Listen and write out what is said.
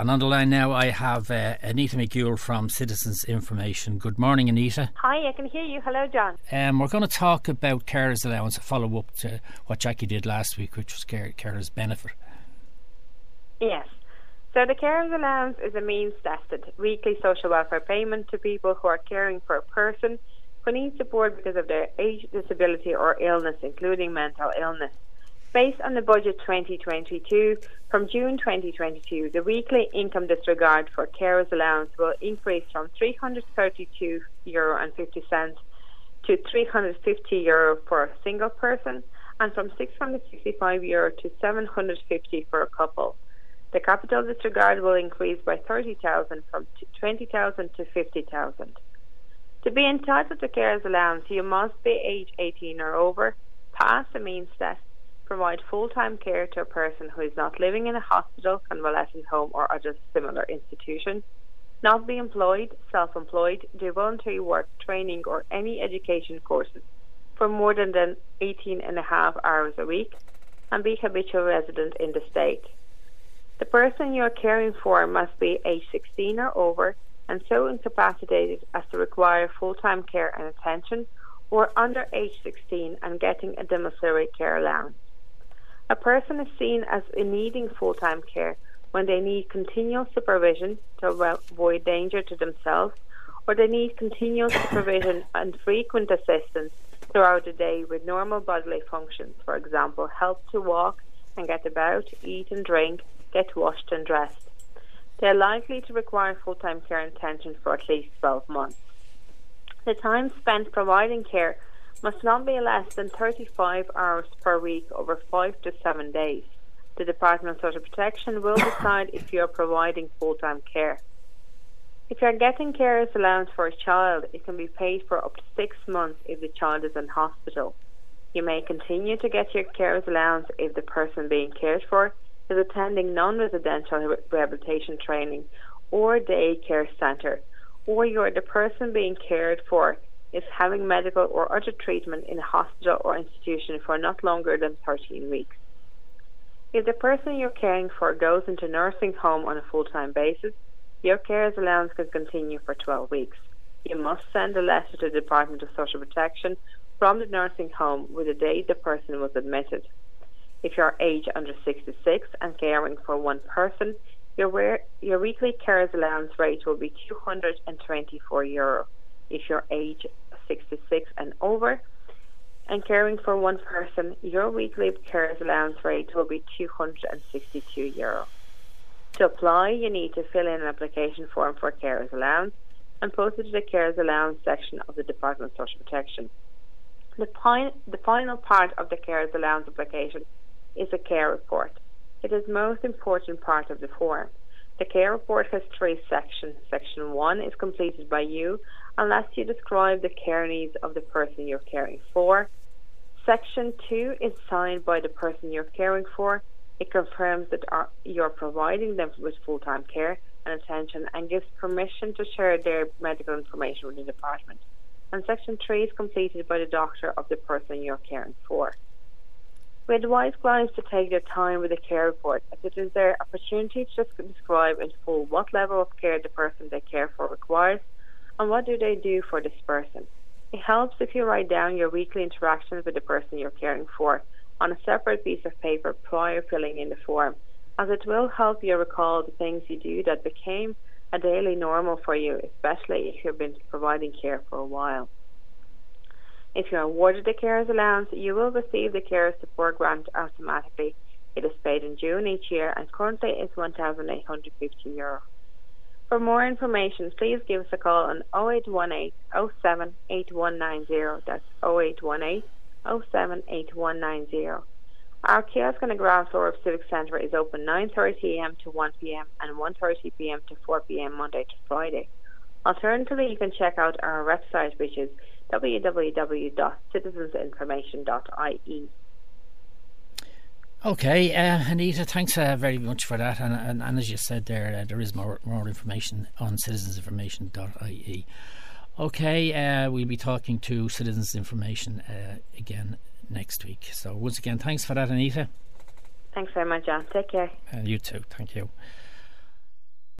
And on the line now I have Anita McGould from Citizens Information. Good morning, Anita. Hi, I can hear you. Hello, John. We're going to talk about carers allowance, a follow up to what Jackie did last week, which was carers benefit. Yes. So the carers allowance is a means-tested weekly social welfare payment to people who are caring for a person who needs support because of their age, disability or illness, including mental illness. Based on the budget 2022, from June 2022, the weekly income disregard for carers allowance will increase from €332.50 to €350 for a single person, and from €665 to €750 for a couple. The capital disregard will increase by 30,000 from 20,000 to 50,000. To be entitled to carers allowance, you must be age 18 or over, pass a means test, provide full-time care to a person who is not living in a hospital, convalescent home or other similar institution, not be employed, self-employed, do voluntary work, training or any education courses for more than 18.5 hours a week, and be habitual resident in the state. The person you are caring for must be age 16 or over and so incapacitated as to require full-time care and attention, or under age 16 and getting a domiciliary care allowance. A person is seen as needing full-time care when they need continual supervision to avoid danger to themselves, or they need continual supervision and frequent assistance throughout the day with normal bodily functions, for example, help to walk and get about, eat and drink, get washed and dressed. They are likely to require full-time care and attention for at least 12 months. The time spent providing care must not be less than 35 hours per week over 5 to 7 days. The Department of Social Protection will decide if you are providing full-time care. If you are getting carers allowance for a child, it can be paid for up to 6 months if the child is in hospital. You may continue to get your carers allowance if the person being cared for is attending non-residential rehabilitation training or day care centre, or you are the person being cared for is having medical or other treatment in a hospital or institution for not longer than 13 weeks. If the person you're caring for goes into nursing home on a full-time basis, your carers allowance can continue for 12 weeks. You must send a letter to the Department of Social Protection from the nursing home with the date the person was admitted. If you are age under 66 and caring for one person, your weekly carers allowance rate will be €224. If you're age 66 and over and caring for one person, your weekly carers allowance rate will be €262. To apply, you need to fill in an application form for carers allowance and post it to the carers allowance section of the Department of Social Protection. The final part of the carers allowance application is a care report. It is the most important part of the form. The care report has 3 sections. Section 1 is completed by you unless you describe the care needs of the person you're caring for. Section 2 is signed by the person you're caring for. It confirms that you're providing them with full-time care and attention and gives permission to share their medical information with the department. And Section 3 is completed by the doctor of the person you're caring for. We advise clients to take their time with the care report, as it is their opportunity to describe in full what level of care the person they care for requires and what do they do for this person. It helps if you write down your weekly interactions with the person you're caring for on a separate piece of paper prior filling in the form, as it will help you recall the things you do that became a daily normal for you, especially if you've been providing care for a while. If you're awarded the carers allowance, you will receive the carers support grant automatically. It is paid in June each year and currently is €1,850. For more information, please give us a call on 0818 07 8190. That's 0818 07 8190. Our kiosk on the ground floor of Civic Centre is open 9:30am to 1pm and 1:30pm to 4pm Monday to Friday. Alternatively, you can check out our website, which is www.citizensinformation.ie. Okay, Anita, thanks very much for that. And as you said there, there is more information on citizensinformation.ie. Okay, we'll be talking to Citizens Information again next week. So once again, thanks for that, Anita. Thanks very much, John. Take care. You too. Thank you.